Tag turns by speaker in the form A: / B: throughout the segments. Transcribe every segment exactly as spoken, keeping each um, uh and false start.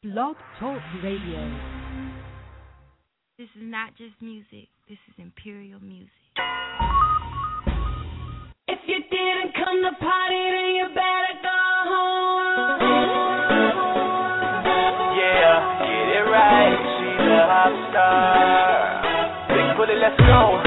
A: Blog Talk Radio.
B: This is not just music. This is imperial music.
C: If you didn't come to party, then you better go home.
D: Yeah, get it right. She's a hot star. Big bullet, let's go.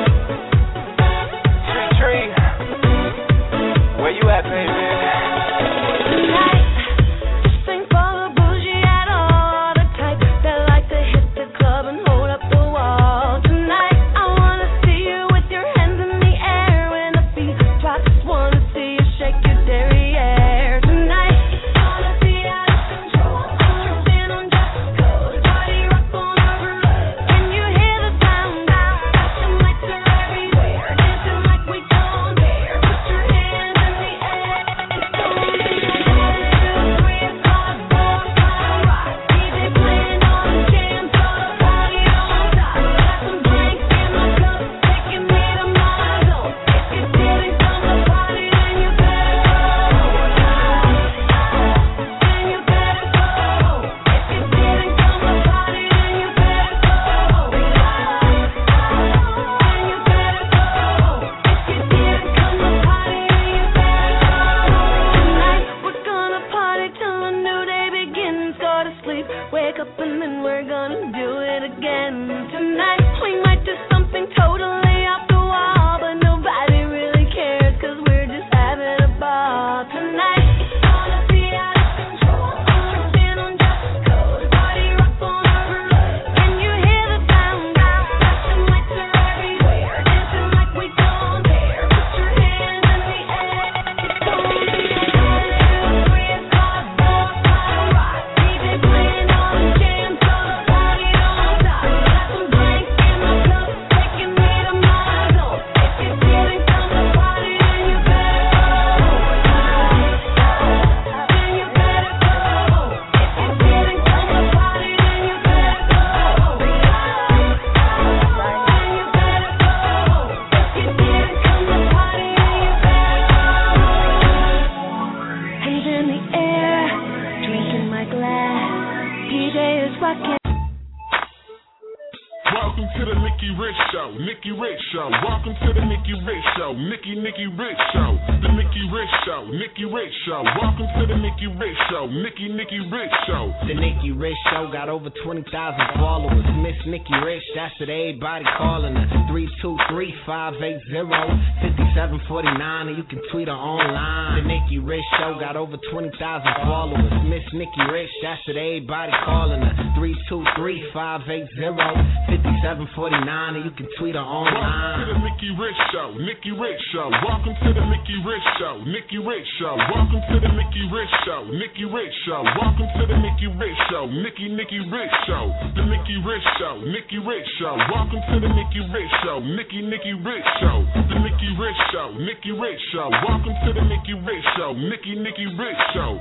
D: Tree, tree. Where you at, baby?
C: Tonight, this thing for the bougie at all, the type that like to hit the club and hold up the wall. Tonight, I wanna see you with your hands in the air when the beat drops. Wanna see you shake your derriere. Tonight, wanna see out of control. Tripping on dress code, party rock on over. Can you hear the sound? Flashing lights are everywhere, dancing like we don't care. Put your hands in the air. It's gonna be three o'clock, four o'clock, rock. D J playing all the jams, so the party don't stop. Got some drinks in my cup, taking me to my zone. If you didn't come to party, then you better go. Then you better go. If you didn't come to party, then you better go. Then you better go. If you didn't come to party, then you better go. Tonight we're gonna party till a new day begins. Go to sleep, wake up, and then we're gonna do it again. Tonight we might do something totally off the wall, but nobody really cares 'cause we're just having a ball. Tonight it's gonna be out of control. Tripping on dress code, party rock on over. Can you hear the sound? Flashing lights are everywhere, dancing like we don't care. Put your hands in the air. It's gonna be three o'clock, four o'clock, rock. D J playing all the jams, so the party don't stop. Got some drinks in my cup, taking me to my zone. If you didn't come to party, then you better go. Then you better go. If you didn't come to party, then you better go. Then you better go. If you didn't come to party, then you better go. Hands in the air, drinking my glass. D J is rocking.
E: Welcome to the Nikki Rich Show, Nikki Rich Show. Welcome to the Nikki Rich Show, Nikki Nikki Rich Show, the Nikki Rich Show, Nikki Rich Show. Welcome to the Nikki Rich Show, Nikki Nikki Rich Show.
F: The Nikki Rich Show got over twenty thousand followers. Miss Nikki Rich, that's what everybody calling her. three two three, five eight zero, five seven four nine, and you can tweet her online. The Nikki Rich Show got over twenty thousand followers. Miss Nikki Rich, that's what everybody calling her. three two three, five eight zero, five seven four nine, and you can tweet her
E: Welcome to
F: online.
E: the Nikki Rich Show, Nikki Rich Show. Welcome to the Nikki Rich Show, Nikki Rich Show. Welcome to the Nikki Rich Show, Nikki Rich Show. Welcome to the Nikki Rich Show, Nikki Nikki Rich Show, the Nikki Rich Show, Nikki Rich Show. Welcome to the Nikki Rich Show, Nikki Nikki Rich Show, the Nikki Rich Show, Nikki Rich Show. Welcome to the Nikki Rich Show, Nikki Nikki Rich Show.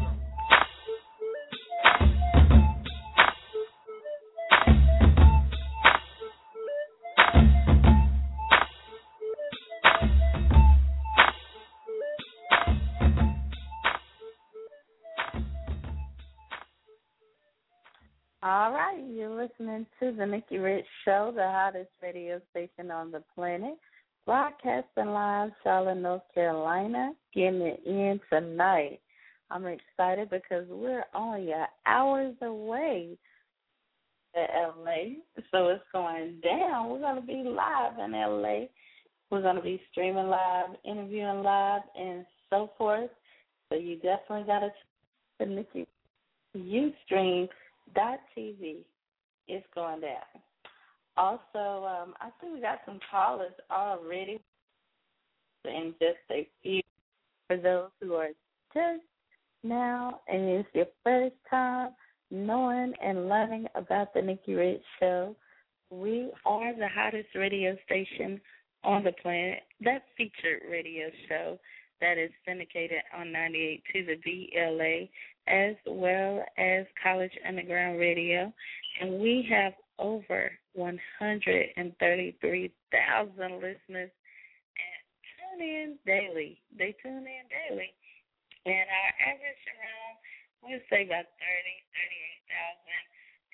G: All right, you're listening to the Nikki Rich Show, the hottest radio station on the planet, broadcasting live, Charlotte, North Carolina, getting it in tonight. I'm excited because we're only hours away to L A, so it's going down. We're going to be live in L A. We're going to be streaming live, interviewing live, and so forth. So you definitely got to check the Nikki Ustream. Dot T V is going down. Also, um, I think we got some callers already in just a few. For those who are just now and it's your first time knowing and learning about the Nikki Rich Show, we are the hottest radio station on the planet, that featured radio show that is syndicated on ninety-eight to the V L A, as well as College Underground Radio. And we have over one hundred thirty-three thousand listeners and tune in daily. They tune in daily. And our average around, we'll say about thirty, thirty-eight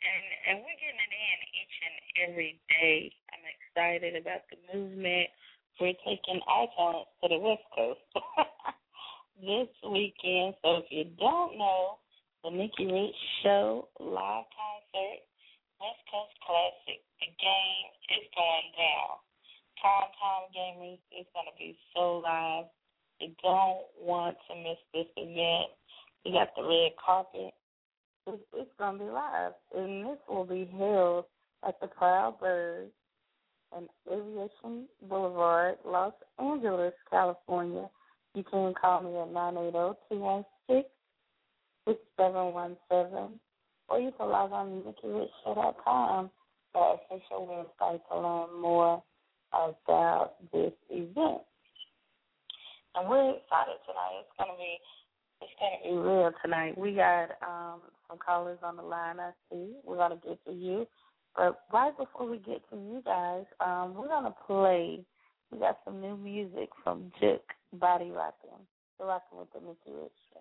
G: and and we're getting it in each and every day. I'm excited about the movement. We're taking our talents to the West Coast this weekend. So if you don't know, the Nikki Rich Show live concert, West Coast Classic, the game is going down. Time Time Gaming is going to be so live. You don't want to miss this event. We got the red carpet. It's, it's going to be live, and this will be held at the Proud Birds in Aviation Boulevard, Los Angeles, California. You can call me at nine eight zero, two one six, six seven one seven, or you can log on to Nikki Rich Show dot com, the official website, to learn more about this event. And we're excited tonight. It's going to be It's going to be real tonight. We got um, some callers on the line, I see. We're going to get to you. But right before we get to you guys, um, we're going to play. We got some new music from Juke, Body Rockin'. We're rocking with the Nikki Rich Show.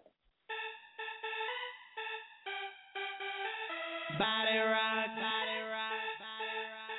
F: Body rock, body rock, body rock.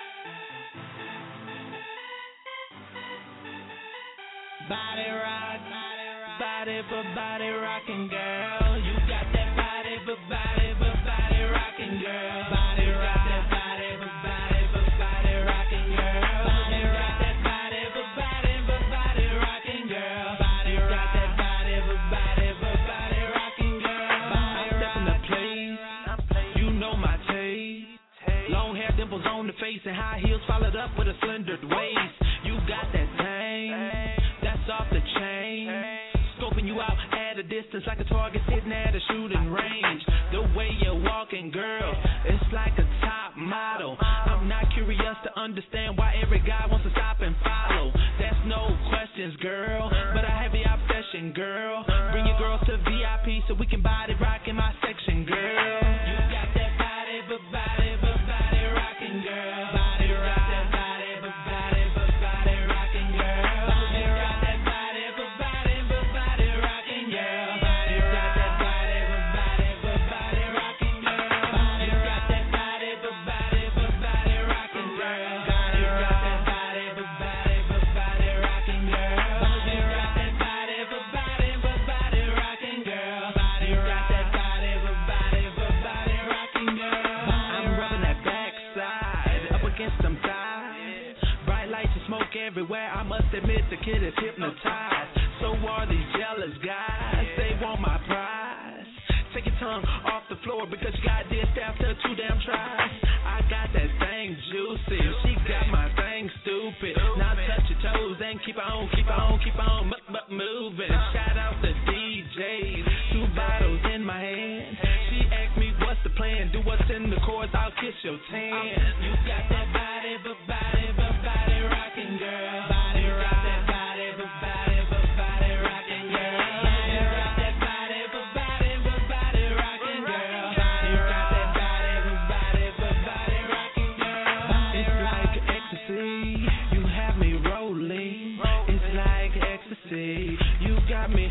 F: Body rock, body rock. Body for body rockin', girl. You got that body for body for body rockin', girl. Body rock, that body for body for body rockin', girl. Body rock, that body for body for body rockin', girl. Body rock, that body for body for body rockin', girl. I step in the place, you know my taste. Long hair, dimples on the face, and high heels followed up with a slender waist. You got that thing, that's off the chain. Scoping you out at a distance like a target sitting at a shooting range. The way you're walking, girl, it's like a top model. I'm not curious to understand why every guy wants to stop and follow. That's no questions, girl, but I have the obsession, girl. Bring your girls to V I P so we can body rock in my section, girl. You got that body, but body, but body rocking, girl. Body rock, that body, but body, but body rocking, girl. Body rock, that body, but body, but body rocking, girl. Body got that body, but body, but body rocking, girl. Body got that body, but body, but body rocking, girl. Body got that body, but body, but body rocking, girl. Body got that body, but body, but body rocking, girl. Body got that body, but body, but body rocking, girl. I'm rubbing that backside up against them thighs. Bright lights and smoke everywhere. I must admit the kid is hypnotized. So are these jealous guys. They want my prize. Take your tongue off the floor because you got dissed after two damn tries. I got that thing juicy. She got my thing stupid. Now touch your toes and keep on, keep on, keep on m- m- moving. Shout out to D Js. Two bottles in my hand. She asked me what's the plan. Do what's in the chorus. I'll kiss your tan. You got that body, but body, but body rocking, girl. Body rock, that body, but body, but body rocking, girl. Body rock, that body, but body, but body rocking, girl. Body rock, that body, but body, but body rocking, girl. It's like ecstasy. You have me rolling. It's like ecstasy. You got me.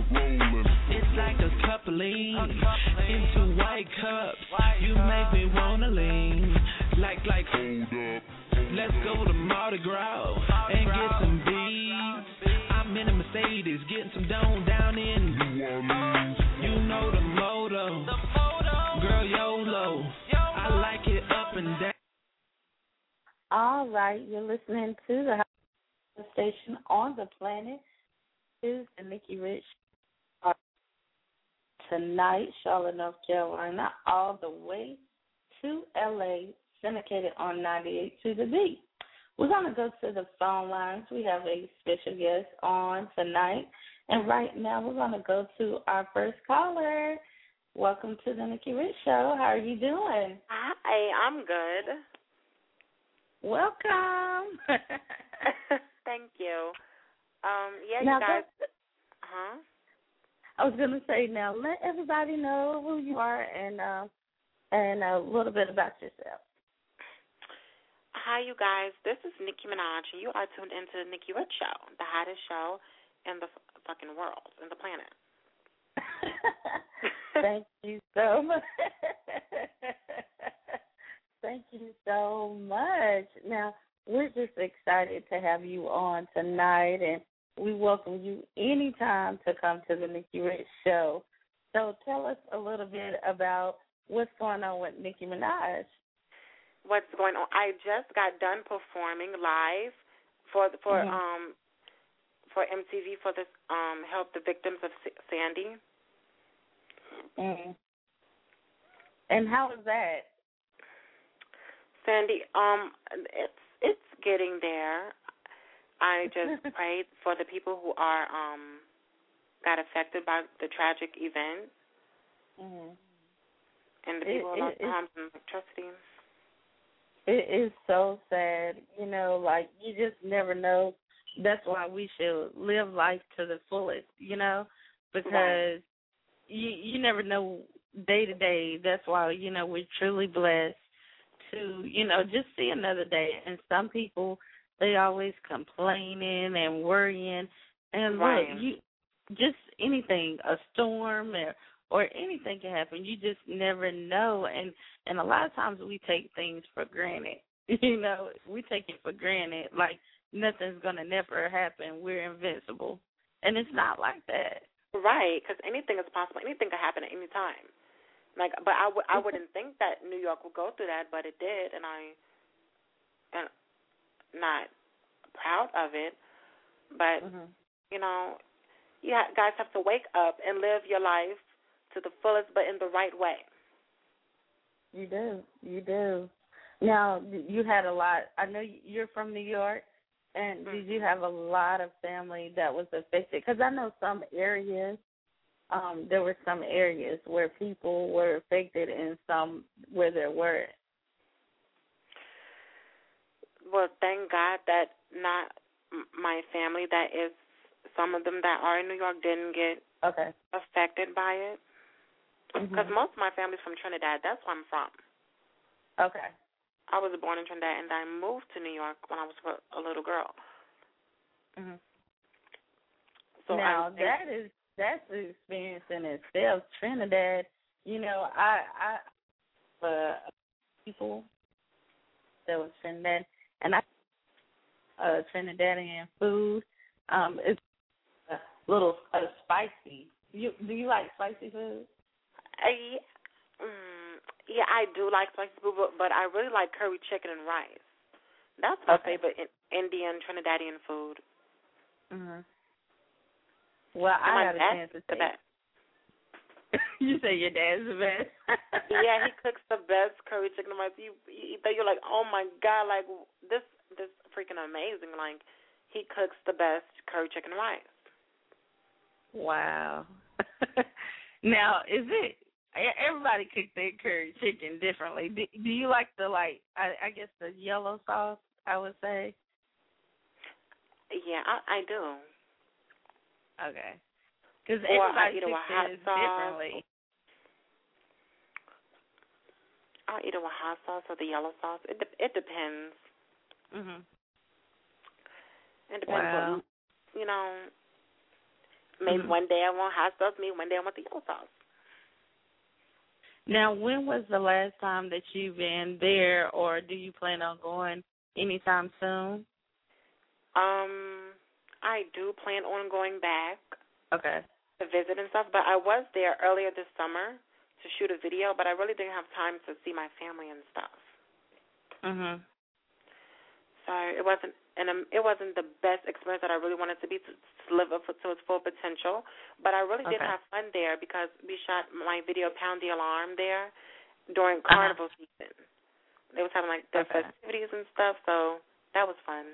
F: It's like a coupling into white cups. You make me wanna lean. Like, like, hold up. Let's go to Mardi Gras and get some beads. I'm in a Mercedes, getting some dough down in New Orleans. You know the motto, girl YOLO. I like it up and down.
G: All right, you're listening to the hottest station on the planet. This is the Nikki Rich Show. Tonight, Charlotte, North Carolina, all the way to L A, syndicated on ninety-eight to the beat. We're going to go to the phone lines. We have a special guest on tonight. And right now, we're going to go to our first caller. Welcome to the Nikki Rich Show. How are you doing?
A: Hi, I'm good.
G: Welcome.
A: Thank you. Um, yeah,
G: now,
A: you guys. Huh?
G: I was going to say, now let everybody know who you are and uh, and a little bit about yourself.
A: Hi, you guys. This is Nicki Minaj, and you are tuned into the Nikki Rich Show, the hottest show in the f- fucking world, in the planet.
G: Thank you so much. so much. Now, we're just excited to have you on tonight, and we welcome you anytime to come to the Nikki Rich Show. So tell us a little bit about what's going on with Nicki Minaj.
A: What's going on? I just got done performing live for for mm-hmm. um for M T V for this um help the victims of Sandy.
G: Mm-hmm. And how was that?
A: Sandy, um, it's it's getting there. I just prayed for the people who are um got affected by the tragic event,
G: mm-hmm.
A: and the people
G: it,
A: who lost
G: it,
A: their homes and electricity.
G: It is so sad, you know. Like you just never know. That's why we should live life to the fullest, you know, because
A: right.
G: you you never know day to day. That's why, you know, we're truly blessed to, you know, just see another day. And some people, they always complaining and worrying. And
A: right.
G: look, you just anything, a storm or, or anything can happen. You just never know. And, and a lot of times we take things for granted. You know, we take it for granted, like nothing's going to never happen. We're invincible. And it's not like that.
A: Right, because anything is possible. Anything could happen at any time. Like, but I, w- I wouldn't think that New York would go through that, but it did, and I am not proud of it. But,
G: mm-hmm.
A: you know, you ha- guys have to wake up and live your life to the fullest, but in the right way.
G: You do. You do. Now, you had a lot. I know you're from New York, and mm-hmm. did you have a lot of family that was affected? Because I know some areas, Um, there were some areas where people were affected and some where there weren't.
A: Well, thank God that not my family, that is some of them that are in New York, didn't get
G: okay.
A: affected by it. Because mm-hmm. most of my family's from Trinidad. That's where I'm from.
G: Okay.
A: I was born in Trinidad, and I moved to New York when I was a little girl.
G: Mm-hmm.
A: So
G: now,
A: I,
G: that is... That's an experience in itself. Trinidad, you know, I, I, uh, people that was Trinidad, and I, uh, Trinidadian food, um, it's a little uh, spicy. You do you like spicy food?
A: I, mm, yeah, I do like spicy food, but, but I really like curry chicken and rice. That's my
G: okay.
A: favorite in, Indian Trinidadian food.
G: Mhm. Well,
A: and
G: I got a chance to
A: the best.
G: You say your dad's the best?
A: Yeah, he cooks the best curry chicken and rice. You, you, you're like, oh my God, like this, this freaking amazing. Like he cooks the best curry chicken and rice.
G: Wow. Now, is it? Everybody cooks their curry chicken differently. Do, do you like the like? I, I guess the yellow sauce. I would say.
A: Yeah, I, I do.
G: Okay. Because
A: everybody
G: cooks theirs differently.
A: I'll eat it with hot sauce or the yellow sauce. It de- it depends.
G: Mhm.
A: It depends
G: wow.
A: on, you know, maybe mm-hmm. one day I want hot sauce, maybe one day I want the yellow sauce.
G: Now, when was the last time that you've been there, or do you plan on going anytime soon?
A: Um. I do plan on going back
G: okay.
A: to visit and stuff, but I was there earlier this summer to shoot a video, but I really didn't have time to see my family and stuff.
G: Mhm.
A: So it wasn't, and um, it wasn't the best experience that I really wanted to be to, to live up to its full potential. But I really
G: okay.
A: did have fun there because we shot my video "Pound the Alarm" there during
G: uh-huh.
A: carnival season. They was having like their
G: okay.
A: festivities and stuff, so that was fun.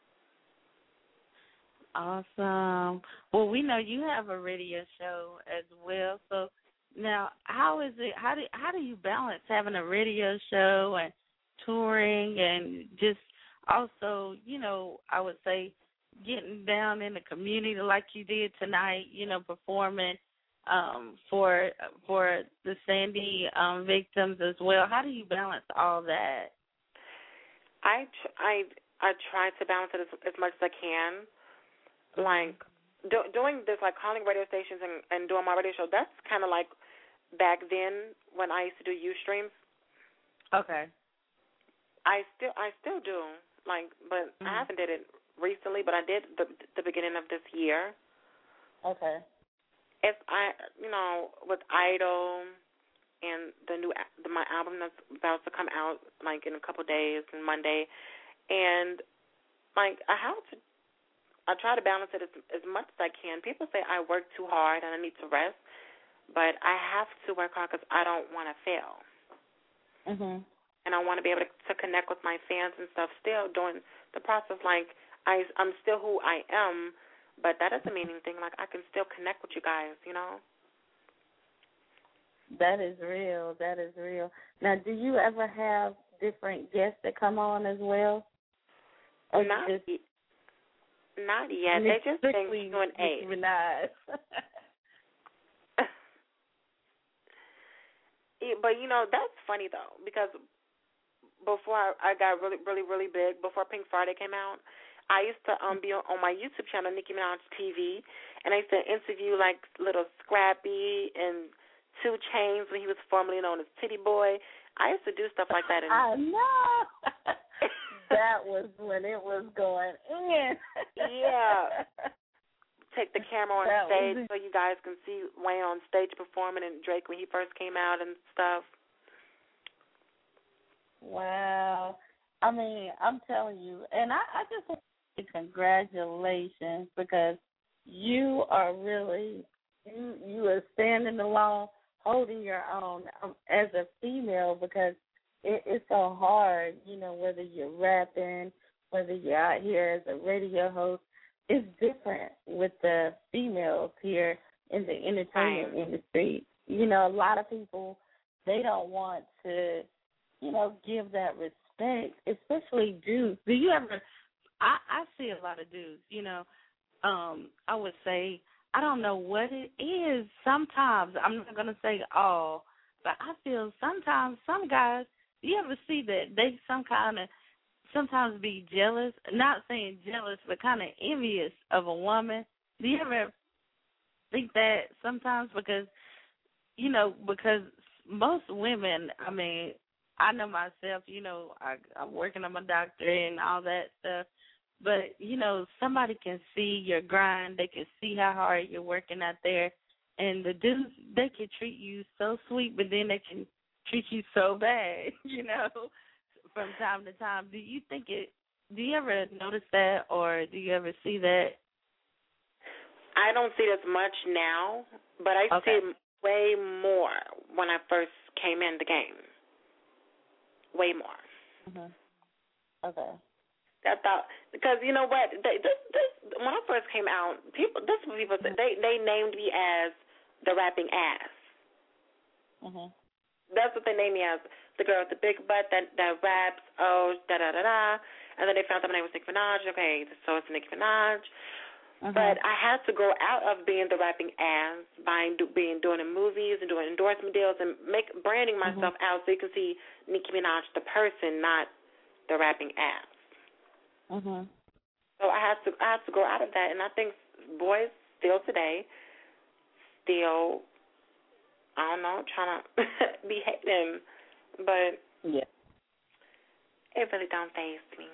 G: Awesome. Well, we know you have a radio show as well. So now, how is it? How do how do you balance having a radio show and touring and just also, you know, I would say getting down in the community like you did tonight, you know, performing um, for for the Sandy um, victims as well. How do you balance all that?
A: I I I try to balance it as, as much as I can. Like do, doing this, like calling radio stations and, and doing my radio show. That's kind of like back then when I used to do Ustreams.
G: Okay.
A: I still I still do like, but mm-hmm. I haven't did it recently. But I did the the beginning of this year.
G: Okay.
A: If I, you know, with Idol and the new the, my album that's about to come out like in a couple days and Monday, and like I have to, I try to balance it as as much as I can. People say I work too hard and I need to rest, but I have to work hard because I don't want to fail.
G: Mhm.
A: And I want to be able to, to connect with my fans and stuff still during the process. Like, I, I'm still who I am, but that doesn't mean anything. Like, I can still connect with you guys, you know?
G: That is real. That is real. Now, do you ever have different guests that come on as well? Or
A: not,
G: just
A: y- not yet. They just think you and eight. But, you know, that's funny, though, because before I, I got really, really, really big, before Pink Friday came out, I used to um, be on, on my YouTube channel, Nicki Minaj T V, and I used to interview, like, little Scrappy and two Chainz when he was formerly known as Titty Boy. I used to do stuff like that. And
G: I know. That was when it was going in.
A: Yeah. Take the camera on
G: that
A: stage
G: was...
A: so you guys can see Wayne on stage performing and Drake when he first came out and stuff.
G: Wow. I mean, I'm telling you, and I, I just want to say congratulations because you are really, you, you are standing alone, holding your own um, as a female because it, it's so hard, you know, whether you're rapping, whether you're out here as a radio host. It's different with the females here in the entertainment
A: right.
G: industry. You know, a lot of people, they don't want to, you know, give that respect, especially dudes. Do you ever, I, I see a lot of dudes, you know, um, I would say, I don't know what it is. Sometimes, I'm not going to say all, but I feel sometimes some guys, you ever see that they some kind of, sometimes be jealous, not saying jealous, but kind of envious of a woman. Do you ever think that sometimes? Because, you know, because most women, I mean, I know myself, you know, I, I'm working on my doctorate and all that stuff. But, you know, somebody can see your grind. They can see how hard you're working out there. And the dudes, they can treat you so sweet, but then they can treat you so bad, you know, from time to time. Do you think it, do you ever notice that or do you ever see that?
A: I don't see it as much now, but I
G: okay.
A: see it way more when I first came in the game. Way more.
G: Mm-hmm. Okay.
A: That thought, because you know what? They, this, this, when I first came out, people, this is what people said. They they named me as the rapping ass.
G: Mhm.
A: That's what they named me as, the girl with the big butt that that raps. Oh, da da da da. And then they found out my name was Nicki Minaj. Okay, so it's Nicki Minaj. Uh-huh. But I had to grow out of being the rapping ass by do, being doing in movies and doing endorsement deals and make branding myself mm-hmm. out so you can see Nicki Minaj the person, not the rapping ass.
G: Mhm.
A: So I had to I had to grow out of that, and I think boys still today still I don't know trying to be hating, but
G: yeah,
A: it really don't faze me.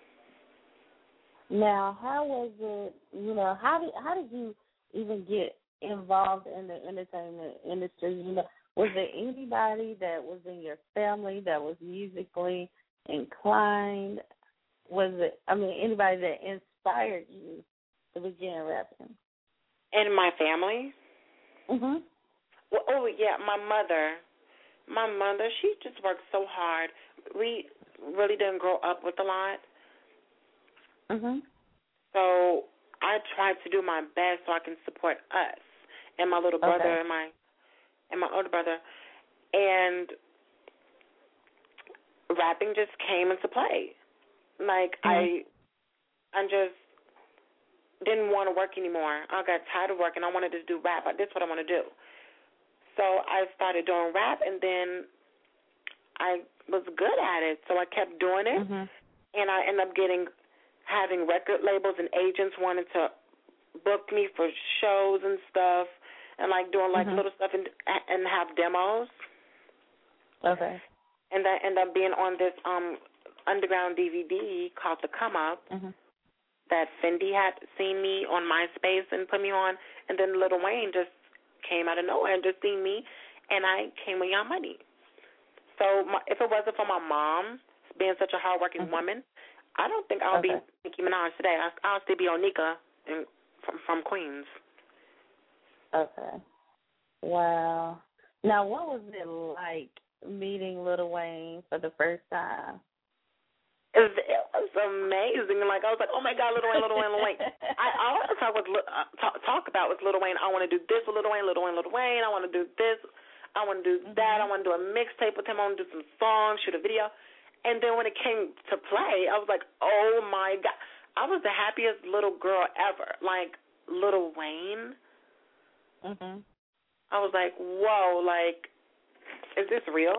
G: Now, how was it, you know, how did how did you even get involved in the entertainment industry? You know, was there anybody that was in your family that was musically inclined? Was it, I mean, anybody that inspired you to begin rapping?
A: In my family?
G: Mhm.
A: Well, oh, yeah, my mother. My mother, she just worked so hard. We really didn't grow up with a lot.
G: Mhm.
A: So I tried to do my best so I can support us and my little brother
G: okay.
A: and my and my older brother. And rapping just came into play. Like mm-hmm. I I just didn't want to work anymore. I got tired of working. I wanted to do rap. This is what I want to do. So I started doing rap, and then I was good at it. So I kept doing it,
G: mm-hmm.
A: and I ended up getting having record labels and agents wanted to book me for shows and stuff, and like doing like mm-hmm. little stuff and and have demos.
G: Okay.
A: And I ended up being on this um underground D V D called The Come Up
G: Mhm.
A: that Fendi had seen me on MySpace and put me on, and then Lil Wayne just came out of nowhere and just seen me, and I came with Young Money. So my, if it wasn't for my mom being such a hardworking
G: Mhm.
A: woman, I don't think I would
G: Okay.
A: be Nicki Minaj today. I, I'll still be Onika in, from, from Queens.
G: Okay. Wow. Now, what was it like meeting Lil Wayne for the first time?
A: It was, it was amazing. Like, I was like, oh, my God, Lil Wayne, Lil Wayne, Lil Wayne. I, all I talk, with, uh, talk, talk about was Lil Wayne. I want to do this with Lil Wayne, Lil Wayne, Lil Wayne. I want to do this. I want to do
G: Mhm.
A: that. I want to do a mixtape with him. I want to do some songs, shoot a video. And then when it came to play, I was like, oh, my God. I was the happiest little girl ever. Like, Lil Wayne.
G: Mhm.
A: I was like, whoa, like, is this real?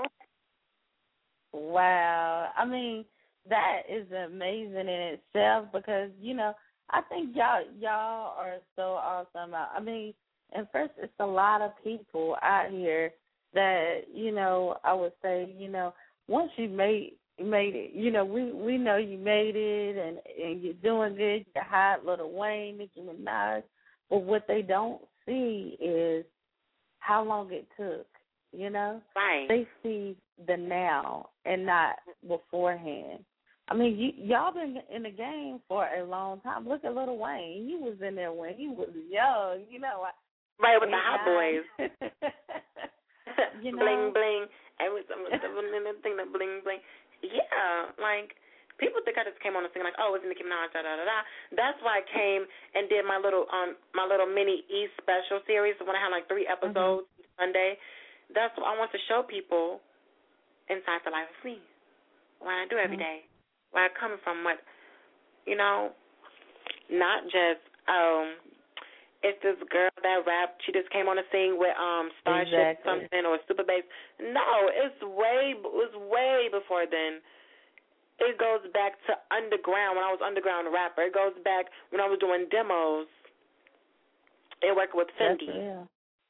G: Wow. I mean, that is amazing in itself because, you know, I think y'all y'all are so awesome. I mean, and first, it's a lot of people out here that, you know, I would say, you know, once you made made it, you know, we we know you made it and, and you're doing good. You're hot, Lil Wayne, Nicki Minaj. But what they don't see is how long it took, you know?
A: Right.
G: They see the now and not beforehand. I mean, you, y'all been in the game for a long time. Look at Lil Wayne. He was in there when he was young, you know.
A: Right, with the
G: eight,
A: Hot
G: nine.
A: Boys.
G: You know?
A: Bling, bling. Every thing that bling, bling. Yeah, like, people think I just came on the scene like, oh, it's Nicki Minaj, da, da, da, da. That's why I came and did my little um my little mini E special series when I had like three episodes mm-hmm. Sunday. That's what I want to show people inside the life of me. What I do every
G: mm-hmm.
A: day. Where I come from, what, you know, not just, um, it's this girl that rapped, she just came on the scene with um Starship
G: exactly.
A: something or Super Bass. No, it's way, it was way before then. It goes back to underground, when I was underground rapper. It goes back when I was doing demos and working with Fendi.
G: That's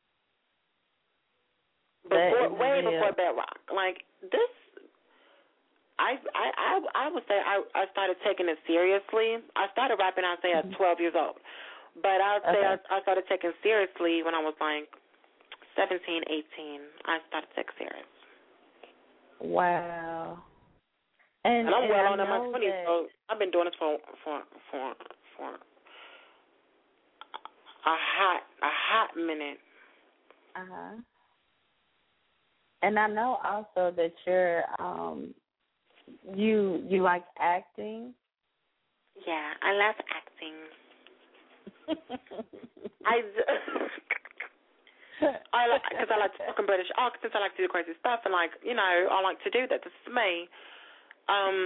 A: Before, way
G: real.
A: before Bedrock. Like, this, I, I, I, I would say I, I started taking it seriously. I started rapping, I'd say, at
G: mm-hmm.
A: twelve years old. But I would say
G: okay.
A: I, I started taking seriously when I was like seventeen, eighteen. I started taking serious.
G: Wow. And,
A: and I'm
G: and
A: well
G: I
A: on in my twenties,
G: that...
A: so I've been doing this for for for for a hot a hot minute.
G: Uh huh. And I know also that you're um you you like acting.
A: Yeah, I love acting. I I like because I like to talk in British accents. I like to do crazy stuff, and like you know, I like to do that. This is me. Um,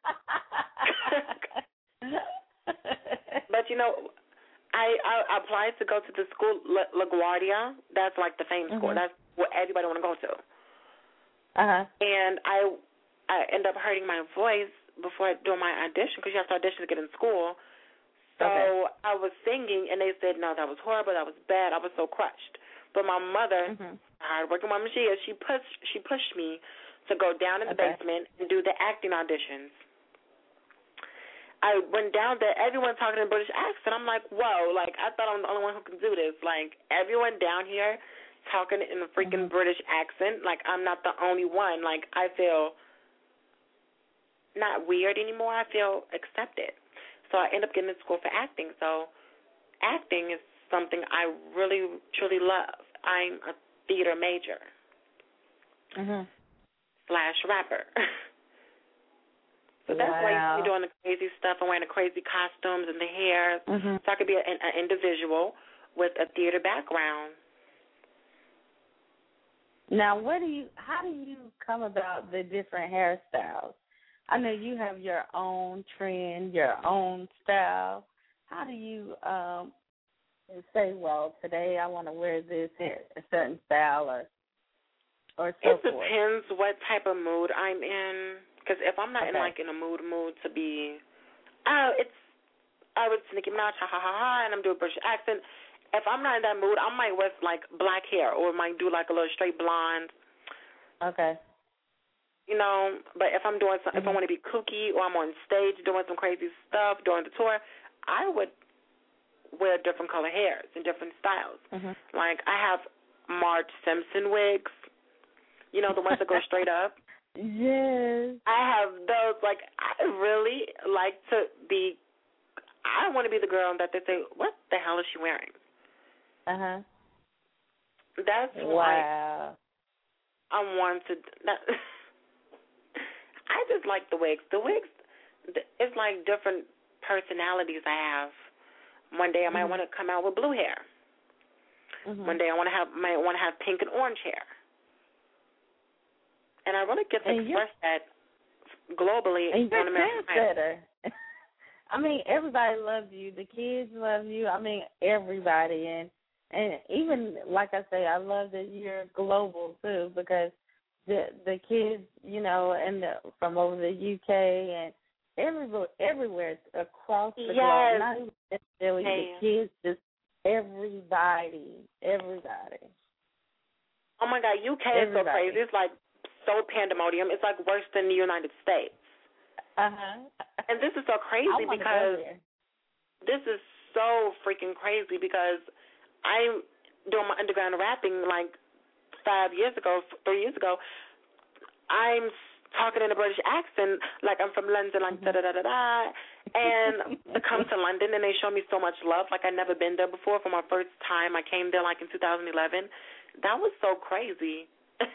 A: but you know, I, I applied to go to the school La, LaGuardia. That's like the famous
G: mm-hmm.
A: school. That's what everybody want to go to.
G: Uh huh.
A: And I I end up hurting my voice before doing my audition because you have to audition to get in school. So
G: okay.
A: I was singing, and they said, no, that was horrible. That was bad. I was so crushed. But my mother,
G: mm-hmm.
A: hard-working woman she is, she pushed, she pushed me to go down in the
G: okay.
A: basement and do the acting auditions. I went down there, everyone talking in British accent. I'm like, whoa, like, I thought I'm the only one who can do this. Like, everyone down here talking in a freaking
G: mm-hmm.
A: British accent. Like, I'm not the only one. Like, I feel not weird anymore. I feel accepted. So I end up getting in school for acting. So acting is something I really, truly love. I'm a theater major
G: mm-hmm.
A: slash rapper. So
G: wow.
A: that's why you're doing the crazy stuff and wearing the crazy costumes and the hair.
G: Mm-hmm.
A: So I could be an, an individual with a theater background.
G: Now, what do you? How do you come about the different hairstyles? I know you have your own trend, your own style. How do you um, say, well, today I want to wear this hair, a certain style, or or so
A: It
G: forth?
A: depends what type of mood I'm in. Because if I'm not
G: okay.
A: in like in a mood mood to be, oh, it's oh, it's Nicki Minaj, ha ha ha ha, and I'm doing a British accent. If I'm not in that mood, I might wear like black hair or might do like a little straight blonde.
G: Okay.
A: You know, but if I'm doing some, mm-hmm. if I want to be kooky or I'm on stage doing some crazy stuff during the tour, I would wear different color hairs and different styles.
G: Mm-hmm.
A: Like I have Marge Simpson wigs, you know, the ones that go straight up.
G: Yes.
A: I have those. Like I really like to be. I want to be the girl that they say, "What the hell is she wearing?"
G: Uh huh.
A: That's
G: wow.
A: Like I want to. That, I just like the wigs. The wigs, it's like different personalities I have. One day I might mm-hmm. want to come out with blue hair. Mm-hmm. One day I want to have might want to have pink and orange hair. And I really get to and express that globally
G: and
A: on American
G: Idol. I mean, everybody loves you. The kids love you. I mean, everybody. And and even, like I say, I love that you're global, too, because the the kids, you know, and the, from over the U K and everywhere, everywhere across the
A: yes.
G: globe, not even necessarily
A: hey.
G: the kids, just everybody, everybody.
A: Oh, my God, U K everybody. Is so crazy. It's like so pandemonium. It's like worse than the United States.
G: Uh-huh.
A: And this is so crazy because this is so freaking crazy because I'm doing my underground rapping like five years ago, three years ago. I'm talking in a British accent like I'm from London, like mm-hmm. da-da-da-da-da. And I come to London and they show me so much love like I'd never been there before. For my first time, I came there like in two thousand eleven. That was so crazy.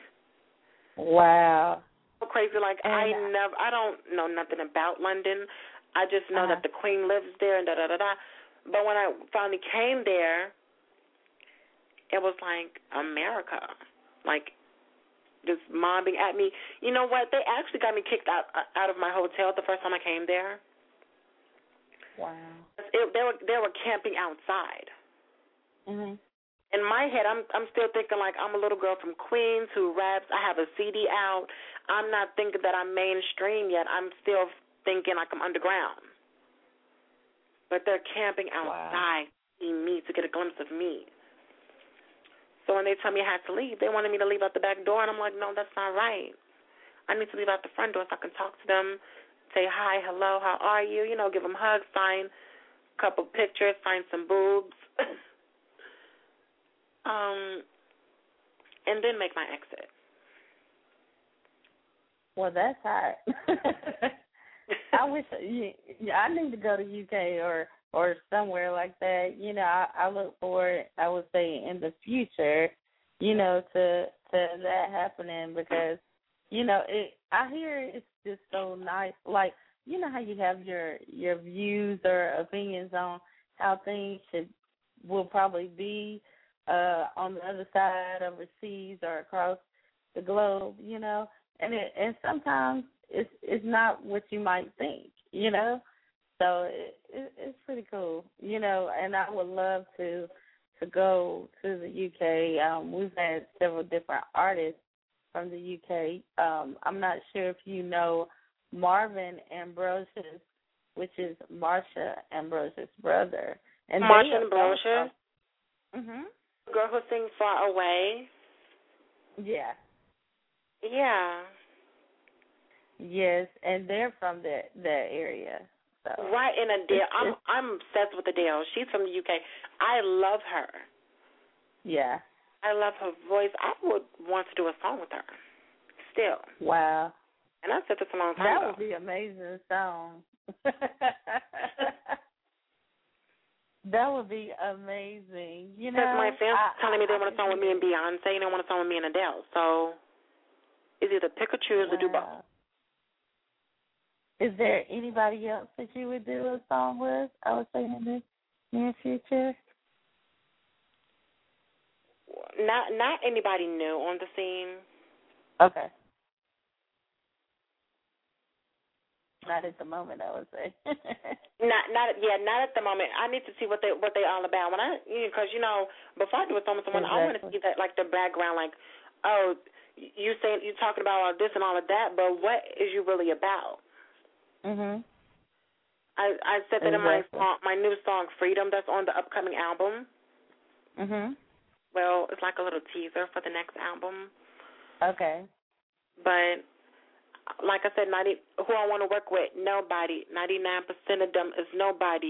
G: Wow.
A: So crazy. Like and I never, I don't know nothing about London. I just know uh-huh. that the Queen lives there and da da da da. But when I finally came there, it was like America, like just mobbing at me. You know what? They actually got me kicked out out of my hotel the first time I came there.
G: Wow.
A: It, they were they were camping outside.
G: Mhm.
A: In my head, I'm I'm still thinking like I'm a little girl from Queens who raps. I have a C D out. I'm not thinking that I'm mainstream yet. I'm still thinking like I'm underground. But they're camping outside, wow. seeing me to get a glimpse of me. So when they tell me I had to leave, they wanted me to leave out the back door, and I'm like, no, that's not right. I need to leave out the front door so I can talk to them, say hi, hello, how are you? You know, give them hugs, sign a couple pictures, sign some boobs. Um, and then make my exit.
G: Well, that's hot. I wish yeah, I need to go to U K or or somewhere like that. You know, I, I look forward. I would say in the future, you know, to to that happening because you know it. I hear it's just so nice. Like you know how you have your your views or opinions on how things should will probably be. Uh, on the other side, overseas, or across the globe, you know, and it, and sometimes it's it's not what you might think, you know. So it, it, it's pretty cool, you know. And I would love to to go to the U K. Um, we've had several different artists from the U K. Um, I'm not sure if you know Marvin Ambrosius, which is Marsha Ambrosius' brother. And
A: Marsha Ambrosius.
G: Mhm.
A: Girl who sings Far Away.
G: Yeah.
A: Yeah.
G: Yes, and they're from that that area. So.
A: Right in Adele. I'm I'm obsessed with Adele. She's from the U K. I love her.
G: Yeah.
A: I love her voice. I would want to do a song with her. Still.
G: Wow.
A: And I said this a long time
G: that
A: ago.
G: That would be an amazing song. That would be amazing. You know,
A: because my fans
G: I,
A: telling me they
G: I,
A: want a song with me and Beyonce, and they want a song with me and Adele. So it's either pick or choose
G: wow.
A: or do both.
G: Is there anybody else that you would do a song with? I would say in the near future.
A: Not not anybody new on the scene.
G: Okay. Not at the moment, I would say.
A: not, not, yeah, not at the moment. I need to see what they what they all about. When I, because you know, before I do a song with someone, exactly. I want to see that like the background, like, oh, you say you talking about all this and all of that, but what is you really about?
G: Mhm.
A: I I said that exactly. in my song, my new song Freedom, that's on the upcoming album.
G: Mhm.
A: Well, it's like a little teaser for the next album.
G: Okay.
A: But like I said, ninety who I want to work with, nobody. Ninety-nine percent of them is nobody.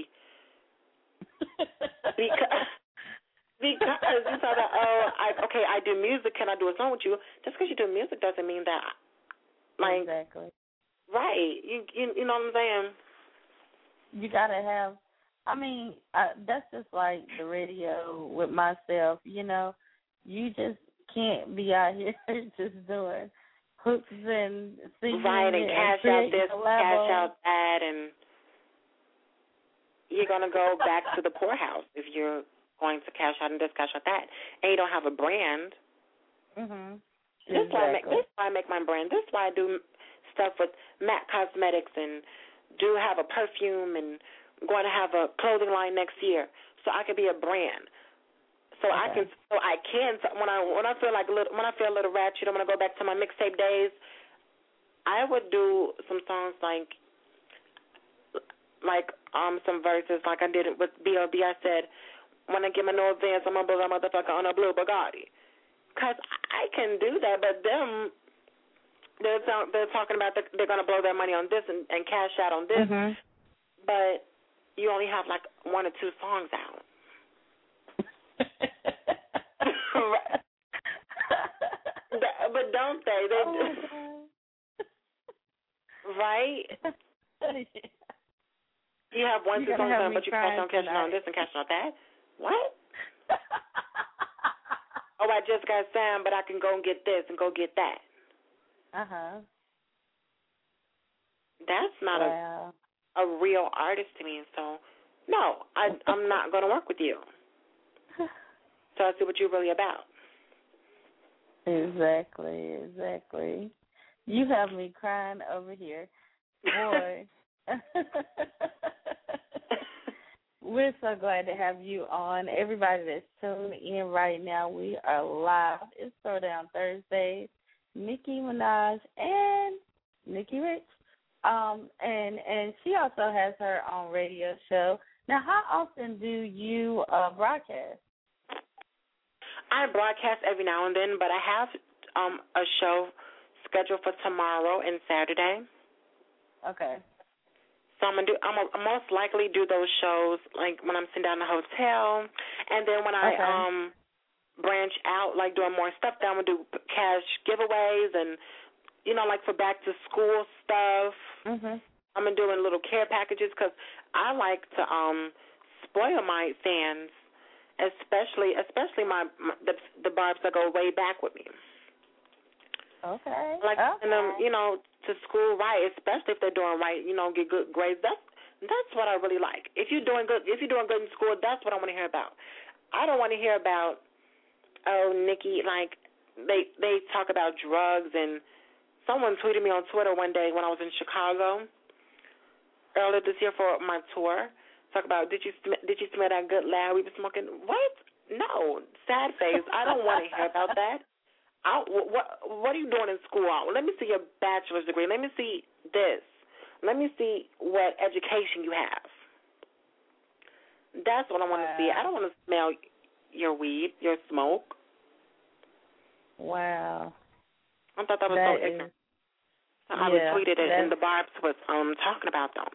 A: because because you thought that, oh, I, okay, I do music. Can I do a song with you? Just because you do music doesn't mean that. Like,
G: exactly.
A: Right. You, you you know what I'm saying?
G: You gotta have. I mean, I, that's just like the radio with myself. You know, you just can't be out here just doing hooks and singing
A: right, and,
G: and
A: cash out this, cash out that, and you're gonna go back to the poorhouse if you're going to cash out and this, cash out that, and you don't have a brand.
G: Mhm.
A: This
G: exactly.
A: why I make this why I make my brand. This why I do stuff with MAC Cosmetics and do have a perfume and going to have a clothing line next year, so I could be a brand. So okay. I can, so I can. So when I when I feel like a little, when I feel a little ratchet, I'm gonna go back to my mixtape days. I would do some songs like, like um some verses like I did it with B O B. I said, when I get my no advance, I'm gonna blow that motherfucker on a blue Bugatti. Cause I can do that, but them, they're they're talking about the, they're gonna blow their money on this and, and cash out on this,
G: mm-hmm.
A: but you only have like one or two songs out. Right. But don't they? they
G: oh
A: right? You have one, two songs out, but you cash on, cash on this and cash on that. What? Oh, I just got signed, but I can go and get this and go get that.
G: Uh huh.
A: That's not
G: wow.
A: a a real artist to me. So, no, I I'm not going to work with you. So I see what you're really about.
G: Exactly, exactly. You have me crying over here. Boy. We're so glad to have you on. Everybody that's tuning in right now, we are live. It's Throwdown Thursdays. Nicki Minaj and Nikki Rich. Um, and, and she also has her own radio show. Now, how often do you uh, broadcast?
A: I broadcast every now and then, but I have um, a show scheduled for tomorrow and Saturday.
G: Okay.
A: So I'm gonna do. I'm gonna most likely do those shows like when I'm sitting down in the hotel, and then when I
G: okay.
A: um branch out, like doing more stuff, then I'm gonna do cash giveaways and you know like for back to school stuff.
G: Mhm.
A: I'm gonna doing little care packages because I like to um spoil my fans. Especially, especially my, my the the barbs that go way back with me.
G: Okay.
A: Like
G: okay.
A: send them, you know, to school right. Especially if they're doing right, you know, get good grades. That's that's what I really like. If you're doing good, if you're doing good in school, that's what I want to hear about. I don't want to hear about, oh, Nikki, like they they talk about drugs and someone tweeted me on Twitter one day when I was in Chicago earlier this year for my tour. Talk about did you did you smell that good loud we were smoking? What? No, sad face. I don't want to hear about that. I, what what are you doing in school? Let me see your bachelor's degree. Let me see this. Let me see what education you have. That's what I want to see. I don't want to smell your weed, your smoke.
G: Wow.
A: I thought that was
G: that
A: so
G: is,
A: ignorant. I
G: yeah,
A: retweeted it, and the Barbs was um talking about them.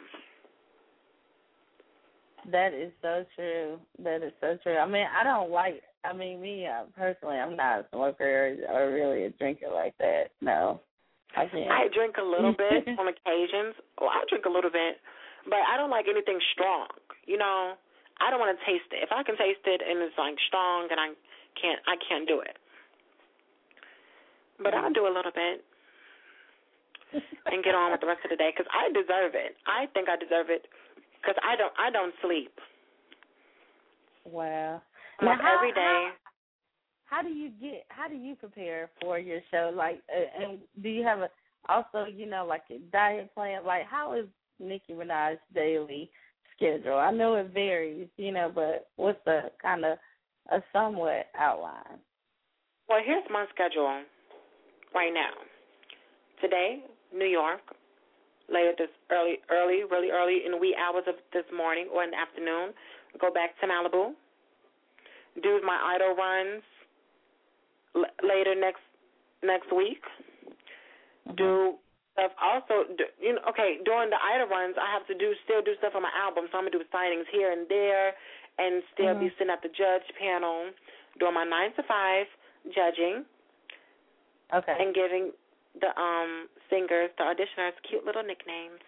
G: That is so true. That is so true. I mean, I don't like, I mean, me uh, personally, I'm not a smoker or, or really a drinker like that. No, I can't.
A: I drink a little bit on occasions. Well, I drink a little bit, but I don't like anything strong. You know, I don't want to taste it. If I can taste it and it's like strong, then I can't, I can't do it. But I'll do a little bit and get on with the rest of the day because I deserve it. I think I deserve it. Because I don't, I don't sleep.
G: Wow.
A: I'm
G: now,
A: up
G: how,
A: every day.
G: How, how do you get? How do you prepare for your show? Like, uh, and do you have a also, you know, like a diet plan? Like, how is Nicki Minaj's daily schedule? I know it varies, you know, but what's the kind of a somewhat outline?
A: Well, here's my schedule right now. Today, New York. Later this early, early, really early in the wee hours of this morning or in the afternoon, go back to Malibu, do my idol runs l- later next next week, mm-hmm. do stuff. Also, d- you know, okay, during the Ida runs, I have to do still do stuff on my album, so I'm gonna do signings here and there, and still
G: mm-hmm.
A: be sitting at the judge panel, doing my nine to five judging.
G: Okay.
A: And giving the um singers, the auditioners, cute little nicknames.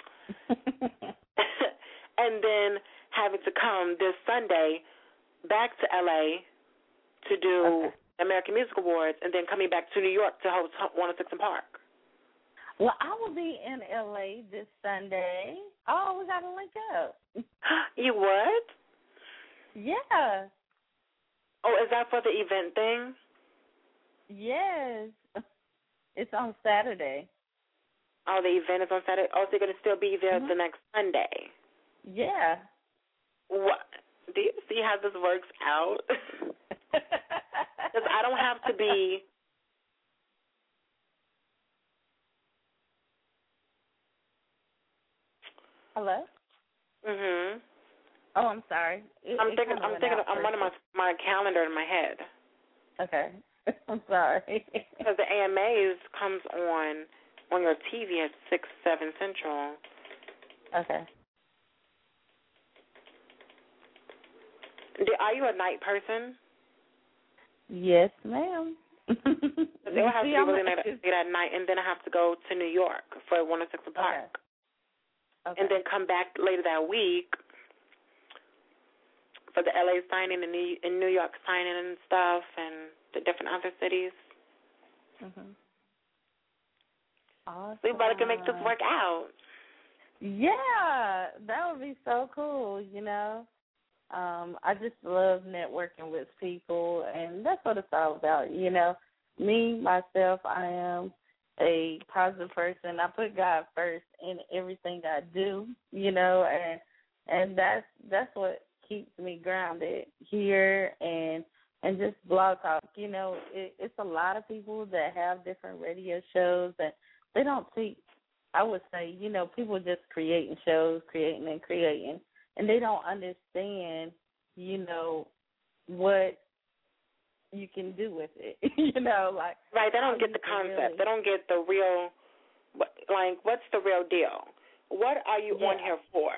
A: And then having to come this Sunday back to L A to do
G: okay.
A: American Music Awards, and then coming back to New York to host one oh six in Park.
G: Well, I will be in L A this Sunday. Oh, we got to link up.
A: You what?
G: Yeah.
A: Oh, is that for the event thing?
G: Yes. It's on Saturday.
A: Oh, the event is on Saturday. Oh, so you're going to still be there
G: mm-hmm.
A: the next Sunday?
G: Yeah.
A: What? Do you see how this works out? Because I don't have to be.
G: Hello.
A: Mhm.
G: Oh, I'm sorry. It,
A: I'm
G: it
A: thinking. I'm thinking. I'm running my my calendar in my head.
G: Okay. I'm sorry.
A: Because the A M As comes on on your T V at six, seven central.
G: Okay.
A: Do, are you a night person?
G: Yes, ma'am.
A: It will have to be really late at night, and then I have to go to New York for one oh six in Park.
G: Okay. Okay.
A: And then come back later that week for the L A signing and New, in New York signing and stuff, and the different other cities.
G: Mhm. Awesome.
A: We better can make this work out.
G: Yeah, that would be so cool. You know, um, I just love networking with people, and that's what it's all about. You know, me myself, I am a positive person. I put God first in everything I do. You know, and and that's that's what keeps me grounded here and and just Blog Talk. You know, it, it's a lot of people that have different radio shows and they don't see, I would say, you know, people just creating shows, creating and creating, and they don't understand, you know, what you can do with it. you know, like
A: right. They don't get the concept. Really... They don't get the real, like, what's the real deal? What are you
G: yeah.
A: on here for?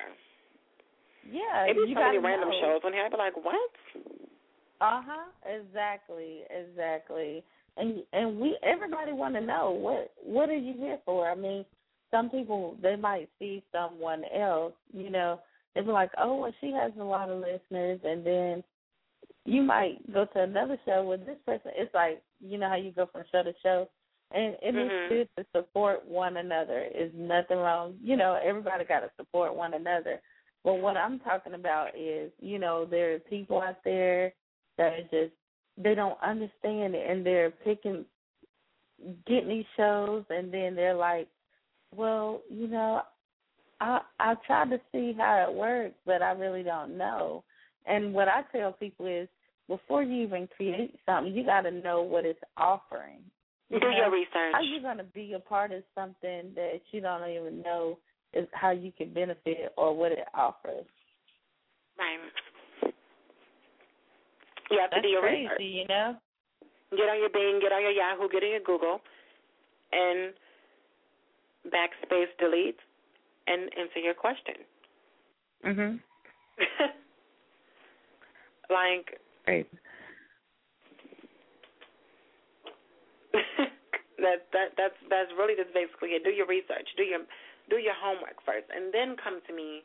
G: Yeah,
A: maybe
G: you
A: so many random
G: know.
A: shows on here. I'd be like, what?
G: Uh huh. Exactly. Exactly. And and we everybody want to know what what are you here for? I mean, some people they might see someone else, you know, they'd be like, oh, well, she has a lot of listeners, and then you might go to another show with this person. It's like, you know how you go from show to show, and it
A: mm-hmm.
G: is good to support one another. Is nothing wrong, you know. Everybody got to support one another. But what I'm talking about is, you know, there are people out there that are just, they don't understand it, and they're picking, getting these shows, and then they're like, well, you know, I I tried to see how it works, but I really don't know. And what I tell people is, before you even create something, you got to know what it's offering.
A: You Do know? your research.
G: How are you going to be a part of something that you don't even know is how you can benefit or what it offers?
A: Right. You have
G: That's
A: to do your
G: crazy,
A: research.
G: You know?
A: Get on your Bing, get on your Yahoo, get on your Google, and backspace delete and answer your question.
G: Mhm.
A: like.
G: Great.
A: that that that's that's really just basically it. Do your research. Do your do your homework first, and then come to me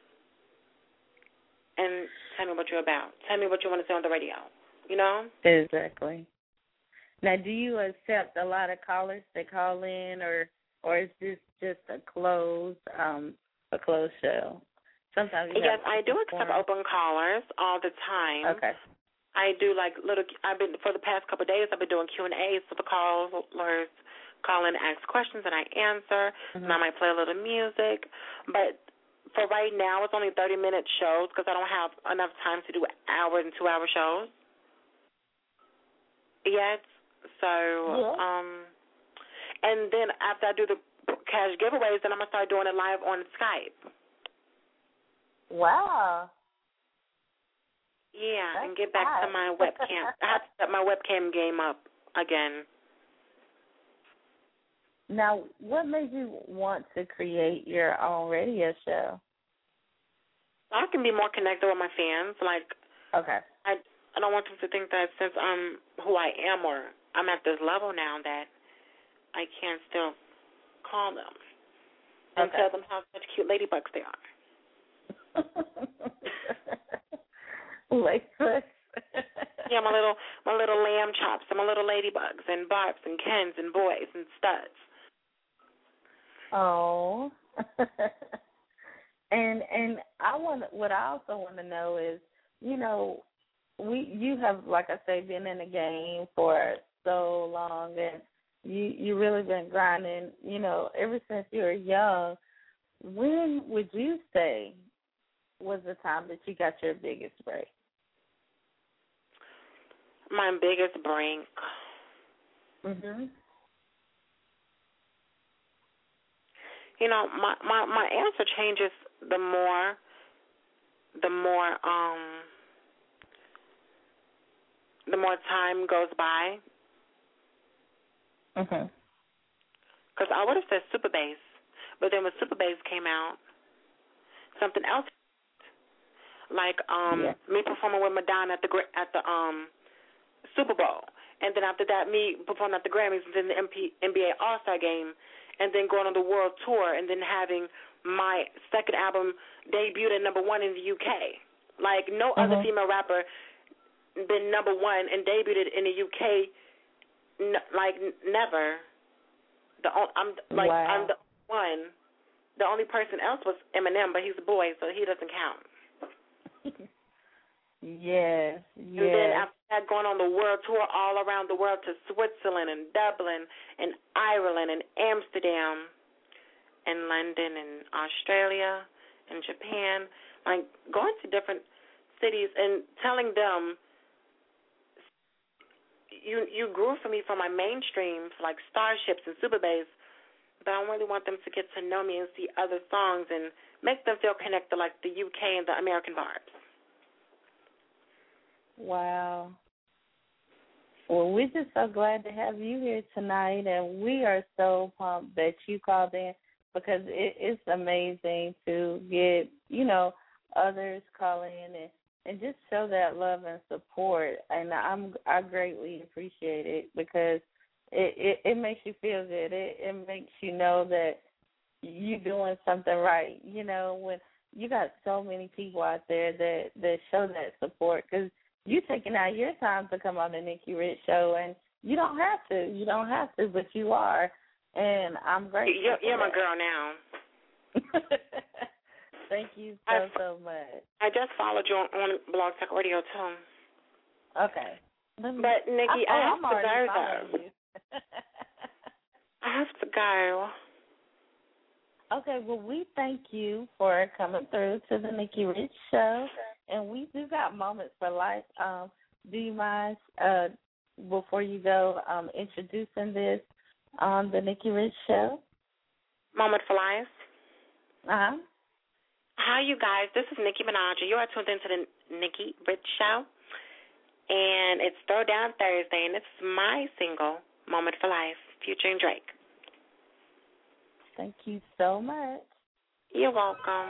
A: and tell me what you're about. Tell me what you want to say on the radio. You know?
G: Exactly. Now, do you accept a lot of callers that call in, or or is this just a closed um a closed show? Sometimes you
A: yes,
G: have
A: I do accept open callers all the time.
G: Okay.
A: I do like little. I've been for the past couple of days. I've been doing Q and A's so the callers call in, ask questions, and I answer.
G: Mm-hmm.
A: And I might play a little music, but for right now, it's only thirty minute shows because I don't have enough time to do hour and two hour shows yet. So,
G: yeah.
A: um, and then after I do the cash giveaways, then I'm gonna start doing it live on Skype.
G: Wow.
A: Yeah,
G: That's
A: and get back
G: hot.
A: to my webcam. I have to set my webcam game up again.
G: Now, what made you want to create your own radio show?
A: I can be more connected with my fans. Like,
G: okay,
A: I I don't want them to think that since I'm who I am or I'm at this level now that I can still call them and
G: okay.
A: tell them how such cute ladybugs they are.
G: Ladybugs.
A: Yeah, my little my little lamb chops and my little ladybugs and barbs and Kens and boys and studs.
G: Oh. and and I want what I also want to know is, you know, we you have, like I say, been in the game for so long, and you you really been grinding, you know, ever since you were young. When would you say was the time that you got your biggest break?
A: My biggest break.
G: Mhm.
A: You know, my, my, my answer changes the more the more um the more time goes by.
G: Mhm.
A: Because I would have said Super Bass, but then when Super Bass came out, something else, like um
G: yeah.
A: me performing with Madonna at the at the um Super Bowl, and then after that me performing at the Grammys, and then the M P, N B A All-Star Game, and then going on the world tour, and then having my second album debut at number one in the U K. Like no
G: Mhm.
A: other female rapper been number one and debuted in the U K. N- like n- never. The on- I'm like
G: wow.
A: I'm the one. The only person else was Eminem, but he's a boy, so he doesn't count.
G: Yes, yes.
A: And then after that, going on the world tour all around the world to Switzerland and Dublin and Ireland and Amsterdam and London and Australia and Japan, like going to different cities and telling them, you you grew for me for my mainstreams like Starships and Super Bass, but I really want them to get to know me and see other songs and make them feel connected like the U K and the American vibes.
G: Wow. Well, we're just so glad to have you here tonight, and we are so pumped that you called in because it, it's amazing to get, you know, others call in and, and just show that love and support. And I'm I greatly appreciate it because it, it, it makes you feel good. It, it makes you know that you're doing something right. You know, when you got so many people out there that, that show that support because you taking out your time to come on the Nikki Rich Show, and you don't have to. You don't have to, but you are, and I'm grateful.
A: You're, you're my
G: that.
A: girl now.
G: Thank you so,
A: I,
G: so much.
A: I just followed you on, on Blog Talk Radio, too.
G: Okay. Me,
A: but, Nikki,
G: I,
A: I
G: oh,
A: have
G: I'm
A: to
G: already
A: go,
G: following
A: though.
G: you.
A: I have to go.
G: Okay, well, we thank you for coming through to the Nikki Rich Show, and we do got moments for life. Um, do you mind, uh, before you go, um, introducing this on the Nikki Rich Show?
A: Moment for life.
G: Uh-huh.
A: Hi, you guys. This is Nicki Minaj. You are tuned into the Nikki Rich Show, and it's Throwdown Thursday, and it's my single, Moment for Life, featuring Drake.
G: Thank you so much.
A: You're welcome.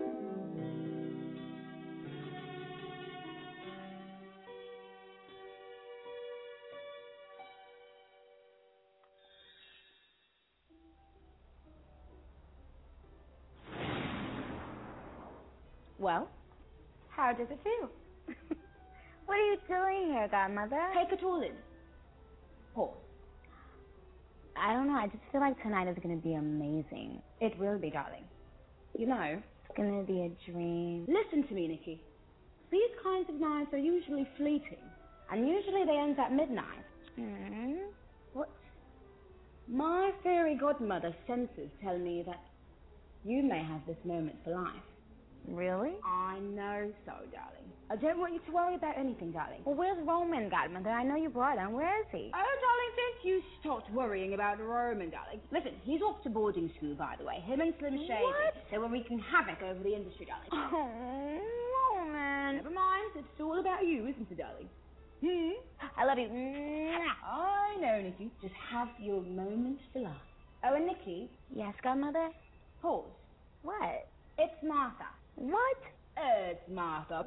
H: Well, how does it feel?
I: What are you doing here, Godmother?
H: Take it all in. Pause.
I: I don't know. I just feel like tonight is going to be amazing.
H: It will be, darling. You know,
I: it's going to be a dream.
H: Listen to me, Nikki. These kinds of nights are usually fleeting, and usually they end at midnight.
I: Hmm?
H: What? My fairy godmother senses tell me that you may have this moment for life.
I: Really?
H: I know so, darling. I don't want you to worry about anything, darling.
I: Well, where's Roman, Godmother? I know you brought him. Where is he?
H: Oh, darling, since you stopped worrying about Roman, darling. Listen, he's off to boarding school, by the way. Him and Slim Shady.
I: What?
H: They're wreaking havoc over the industry, darling.
I: Oh, Roman.
H: Never mind. It's all about you, isn't it, darling? Hmm?
I: I love you.
H: I know, Nikki. Just have your moment for life. Oh, and Nikki?
I: Yes, godmother?
H: Pause.
I: What?
H: It's Martha.
I: What?
H: It's Martha.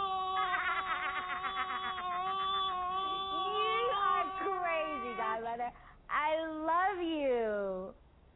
I: You are crazy, godmother. I love you.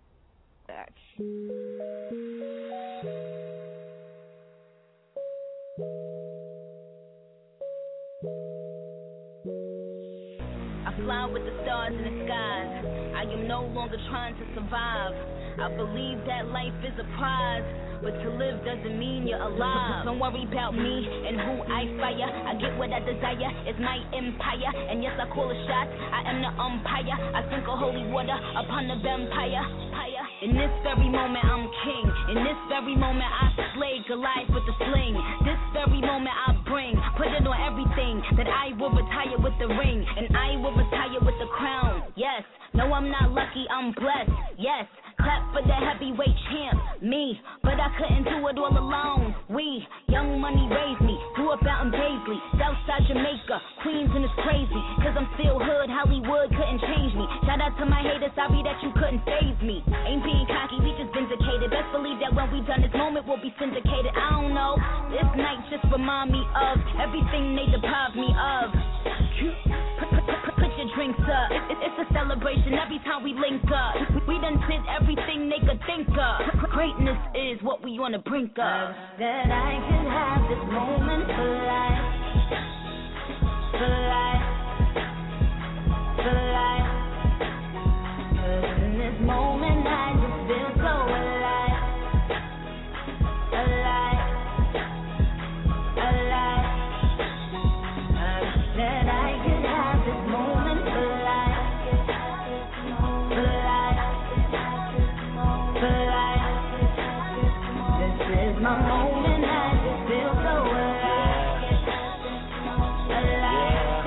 J: I fly with the stars in the skies. I am no longer trying to survive. I believe that life is a prize, but to live doesn't mean you're alive. Don't worry about me and who I fire. I get what I desire, it's my empire. And yes, I call a shot, I am the umpire. I sprinkle holy water upon the vampire. In this very moment I'm king. In this very moment I slay Goliath with the sling. This very moment I bring, put it on everything, that I will retire with the ring, and I will retire with the crown. Yes, no, I'm not lucky, I'm blessed. Yes, clap for the heavyweight champ, me. But I couldn't do it all alone. We, Young Money raised me, grew up out in Paisley, Southside Jamaica, Queens, and it's crazy, cause I'm still hood, Hollywood couldn't change me. Shout out to my haters, sorry that you couldn't faze me. Ain't being cocky, we just vindicated. Best believe that when we done this moment, we'll be syndicated. I don't know, this night just remind me of everything they deprived me of. Put your drinks up, it's a celebration every time we link up. We done did everything they could think of. Greatness is what we on the brink of.
C: That I could have this moment for life, for life, for life. 'Cause in this moment I just feel so alive, alive, alive. I wish that I could have this moment for life, for life, for life. This is my moment, I just feel so alive, alive,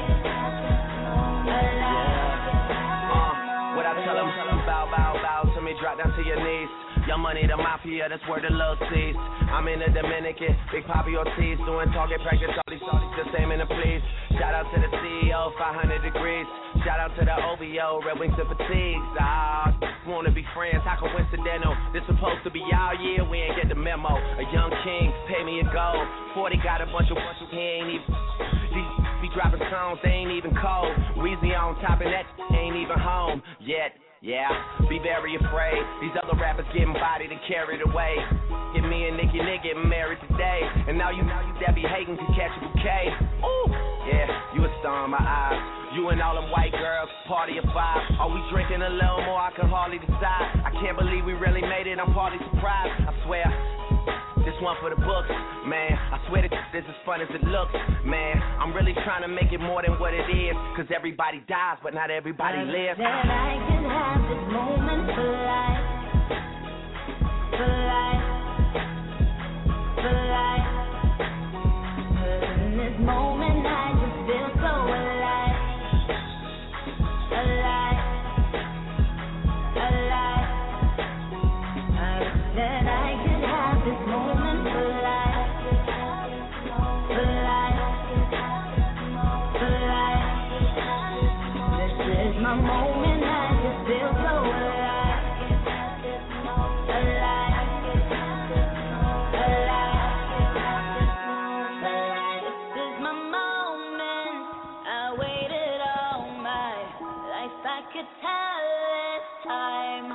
C: alive.
D: What I tell them, bow, bow, bow to me, drop down to your knees. Young Money, the mafia, that's where the love sees. I'm in the Dominican, Big Papi Ortiz, doing target practice, all these, all these, just aiming to please. Shout out to the C E O, five hundred degrees. Shout out to the O V O, Red Wings and Fatigues. Ah, wanna be friends, how coincidental. This supposed to be our year, we ain't get the memo. A young king, pay me a gold. forty got a bunch of bunch of, he ain't even. These be dropping songs, they ain't even cold. Weezy on top and that ain't even home yet. Yeah, be very afraid. These other rappers getting bodied and carried away. Get me and Nicki Nick getting married today. And now you, now you that be hating can catch a bouquet. Ooh, yeah, you a star in my eyes. You and all them white girls, party of five. Are we drinking a little more? I can hardly decide. I can't believe we really made it. I'm partly surprised. I swear. This one for the books, man. I swear that this is as fun as it looks, man. I'm really trying to make it more than what it is. Cause everybody dies, but not everybody
C: I
D: lives.
C: That I can have this moment for life, for life, for life. 'Cause in this moment I just feel so alive, alive, alive. I wish that I could have this moment for life, for life, for life. This is my moment, I just feel so alive, alive, alive. This is my moment, I waited all my life, I could tell it's time.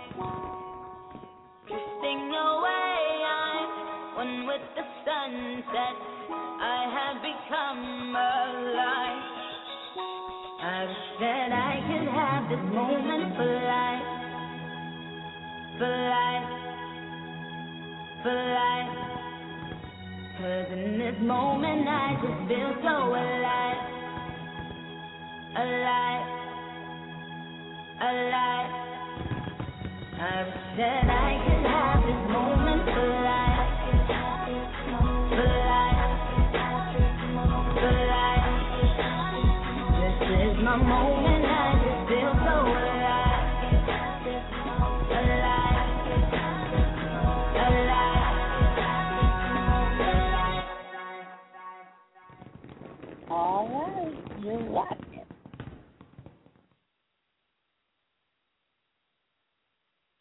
C: Drifting away, I'm one with the sunset, I have become alive. I wish that I could have this moment for life, for life, for life. 'Cause in this moment I just feel so alive, alive, alive. I wish that I could have this moment for life, for life, for life. This is my moment, I just feel so alive, alive, alive.
G: All right, you rock.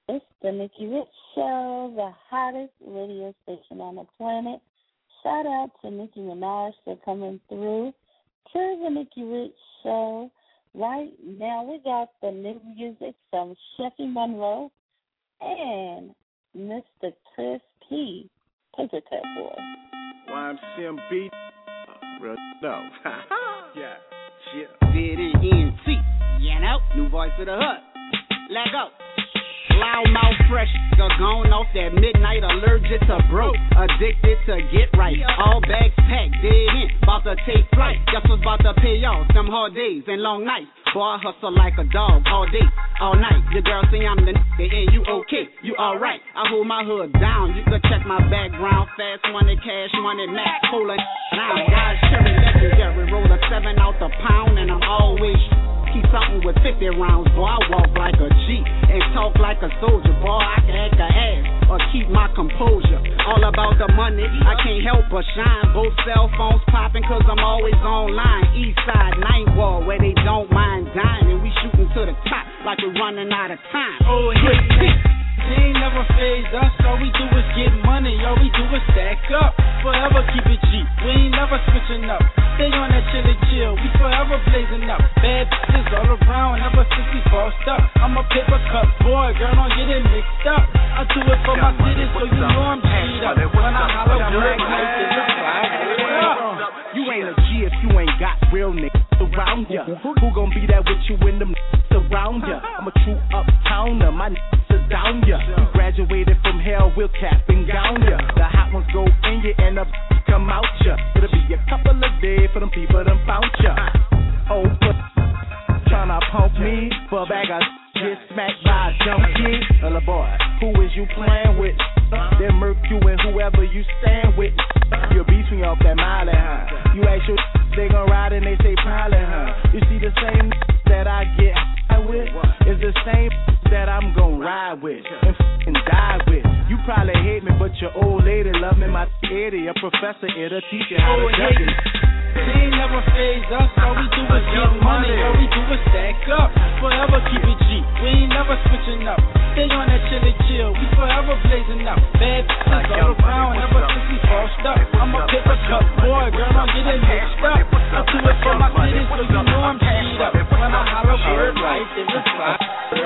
G: It's the Nikki Rich Show, the hottest radio station on the planet. Shout out to Nicki Minaj for coming through to the Nikki Rich Show. Right now, we got the new music from Sheffy Monroe and Mister Chris P. Paper Cut Boy.
K: Y M C M B. Real no. Yeah. Yeah. D D N T. You know, new voice of the hood. Let go. Loudmouth fresh, gone off that midnight, allergic to broke, addicted to get right. All bags packed, dead in, about to take flight. Guess what's about to pay off? Them hard days and long nights. Boy, I hustle like a dog all day, all night. Your girl say I'm the nigga and you okay, you alright. I hold my hood down, you can check my background. Fast money, cash money, max, hold it down. Guys, cherry legendary, roll a seven out the pound, and I'm always keep something with fifty rounds, boy. I walk like a G and talk like a soldier, boy. I can act a ass or keep my composure. All about the money, I can't help but shine. Both cell phones popping cause I'm always online. East side, ninth wall, where they don't mind dying. And we shooting to the top like we're running out of time. Oh, hey, they ain't never phased us. All we do is get money. All we do is stack up. Forever keep it G. We ain't never switching up. Stay on that chilly chill. We forever blazing up. Bad bitches all around. Ever since we bossed up. I'm a paper cut boy. Girl, don't get it mixed up. I do it for my city, so you know I'm G'd up. When I holler, work like this. You ain't a G if you ain't got real niggas around ya. Who gon' be there with you when them niggas around ya? I'm a true uptowner. My niggas are down ya. You graduated from hell, we'll cap and gown ya. The hot ones go in ya and the come out ya. It'll be a couple of days for them people that bounce ya. Oh, but tryna pump me for a bag of get smacked by a junkie. Little boy, who is you playing with? They murk you and whoever you stand with. You'll beat me off that mile, huh? You ask your they gon' ride and they say probably, huh? You see the same that I get high with is the same that I'm gon' ride with and f***ing die with. You probably hate me, but your old lady love me. My lady, a professor, it'll teach you how to duck it. They ain't never phased us. All we do is get money. All we do is stack up. Forever keep it G. We ain't never switching up. Stay on that chilly chill. We forever blazing up. Bad bitches all around. Ever since we bossed up. I'm a paper cut boy. Girl, don't get it mixed up. I do it for my city, so you know I'm G'd up. When I holler word right, they reply.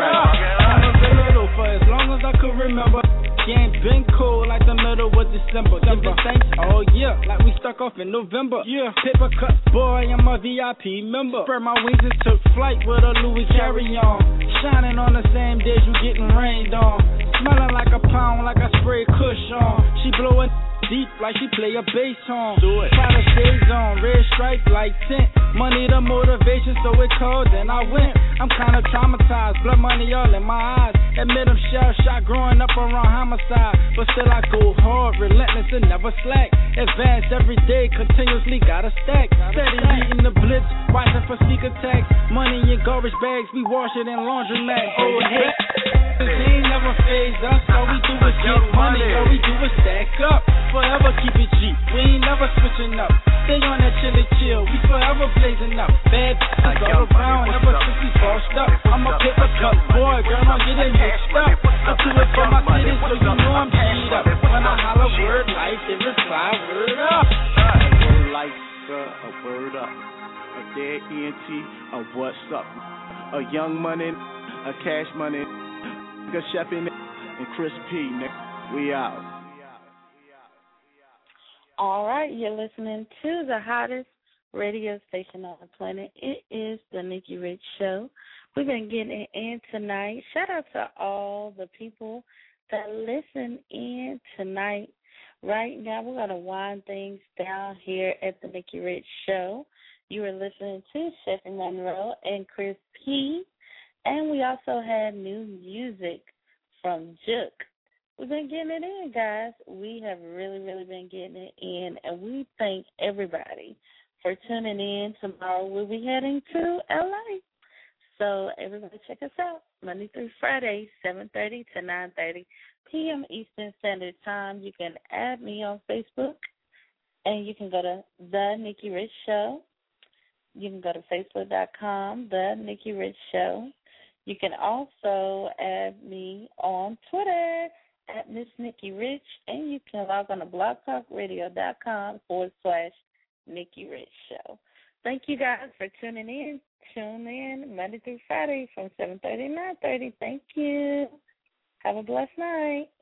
K: I'm available for as long as I could remember. Game been cool like the middle of December. Giving thanks all year like we stuck off in November. Yeah, paper cut boy, I'm a V I P member. Spread my wings and took flight with a Louis carry-on. Shining on the same days you getting rained on. Smelling like a pound like I spray Kush on. She blowing deep like she play a bass song. Do it. Prada shades on, red stripe like tint. Money the motivation, so it cold, then I went. I'm kinda traumatized, blood money all in my eyes. Admit I'm shell shot growing up around homicide, but still I go hard, relentless and never slack. Advanced every day, continuously gotta stack. Steady beating the blitz, rising for sneak attacks. Money in garbage bags, we wash it in laundromats. Oh hey, they ain't never phased us. All we do is get money, all we do is stack up. Forever keep it G, we ain't never switching up. Stay on that chilly chill, we forever blazing up. Bad bitches all around, ever since we bossed up. I'm a paper cut boy, girl, don't get it mixed up. I do it for my city, so you know I'm G'd up. When I holler word life, they reply word up. A word life, girl, a word up. A dead E N T, a what's up. A young money, a cash money, a chef in and Chris P, nigga. We out.
G: All right, you're listening to the hottest radio station on the planet. It is the Nikki Rich Show. We've been getting it in tonight. Shout out to all the people that listen in tonight. Right now, we're going to wind things down here at the Nikki Rich Show. You are listening to Sheffy Monroe and Chris P. And we also had new music from Juke. We've been getting it in, guys. We have really, really been getting it in, and we thank everybody for tuning in. Tomorrow we'll be heading to L A. So everybody check us out Monday through Friday, seven thirty to nine thirty p.m. Eastern Standard Time. You can add me on Facebook, and you can go to The Nikki Rich Show. You can go to facebook dot com, The Nikki Rich Show. You can also add me on Twitter at Miss Nikki Rich, and you can log on to blogtalkradio.com forward slash Nikki Rich Show. Thank you guys for tuning in. Tune in Monday through Friday from seven thirty to nine thirty. Thank you. Have a blessed night.